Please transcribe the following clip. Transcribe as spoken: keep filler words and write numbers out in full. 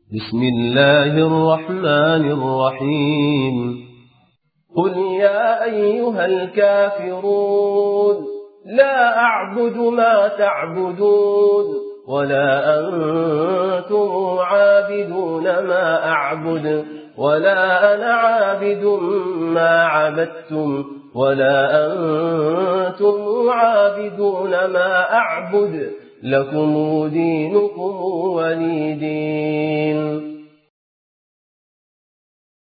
بسم الله الرحمن الرحيم قل يا أيها الكافرون لا أعبد ما تعبدون ولا أنتم عابدون ما أعبد ولا أنا عابد ما عبدتم ولا أنتم عابدون ما أعبد لكم دينكم ولي دين.